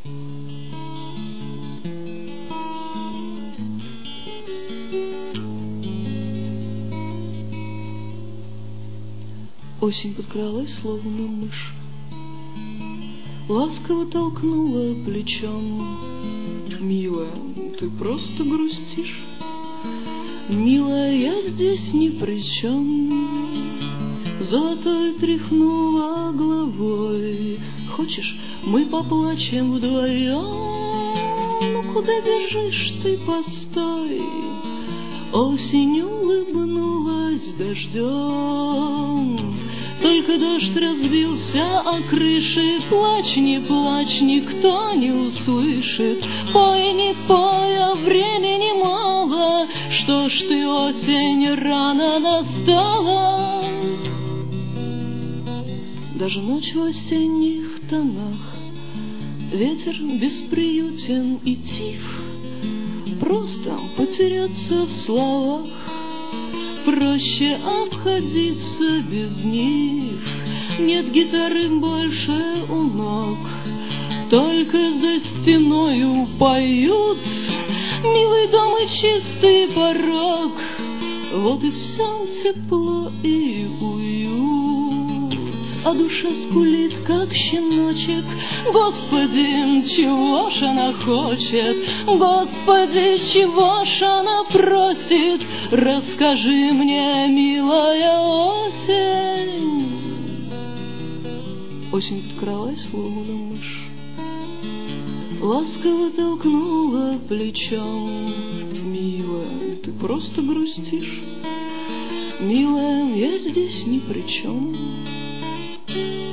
Осень подкралась, словно мышь, ласково толкнула плечом. Милая, ты просто грустишь. Милая, я здесь ни при чем. Золотой тряхнула головой. Хочешь, мы поплачем вдвоем? Ну куда бежишь ты, постой. Осень улыбнулась дождем. Только дождь разбился о крыши. Плачь, никто не услышит. Пой, не пой, а времени мало. Что ж ты, осень, рано настала? Даже ночь в осенних тонах, ветер бесприютен и тих. Просто потеряться в словах, проще обходиться без них. Нет гитары больше у ног, только за стеною поют. Милый дом и чистый порог, вот и все тепло и уют. А душа скулит, как щеночек. Господи, чего ж она хочет? Господи, чего ж она просит? Расскажи мне, милая осень. Осень подкралась, словно мышь, ласково толкнула плечом. Милая, ты просто грустишь. Милая, я здесь ни при чем.